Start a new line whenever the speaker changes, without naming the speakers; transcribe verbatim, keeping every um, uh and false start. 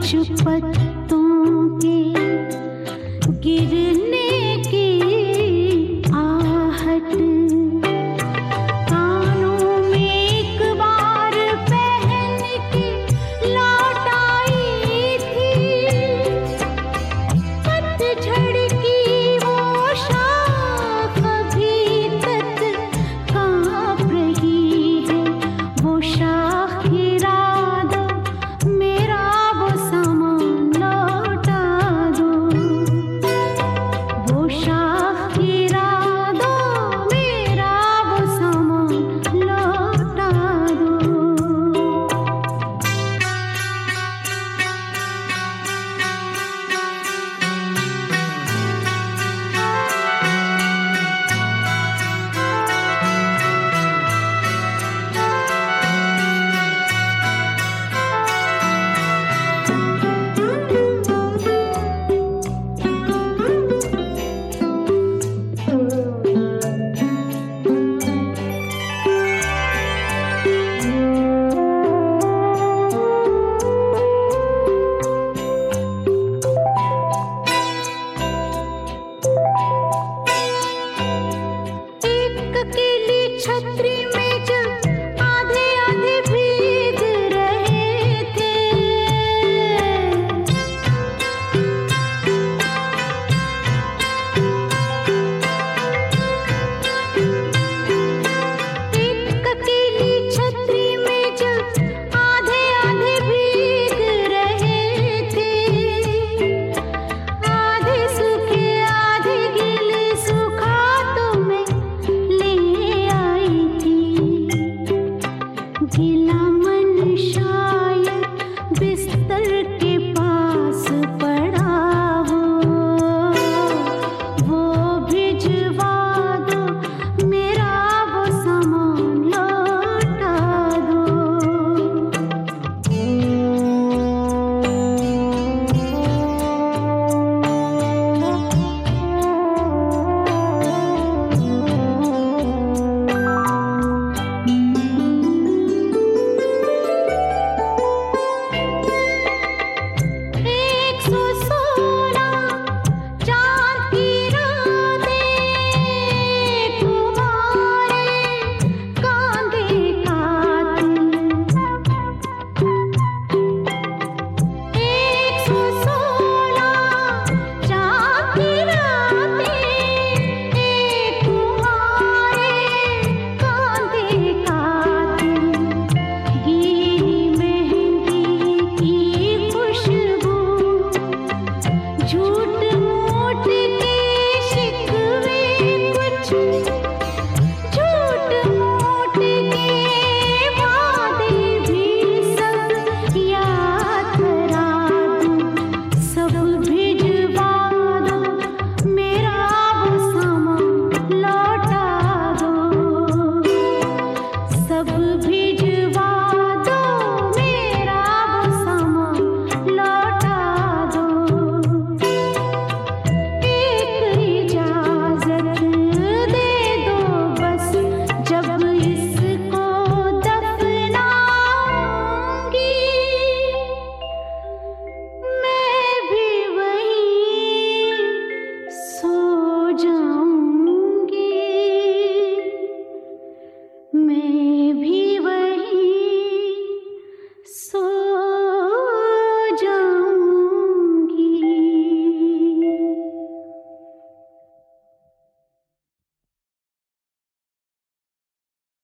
कुछ पत्तों के गिरने की आहट कानों में एक बार पहन के लौट आई थी। पतझड़ की वो शाख अभी तक कांप रही है। वो शाख गिरा दो, मेरा वो सामान लौटा दो। वो शाख गिरा दो, मेरा वो सामान लौटा दो। एक अकेली छतरी में जब आधे आधे भीग रहे थे। एक अकेली छतरी में जब आधे आधे भीग रहे थे। आधे सूखे आधे गीले, सूखा तो मैं ले आई थी। गीला मन शायद बिस्तर के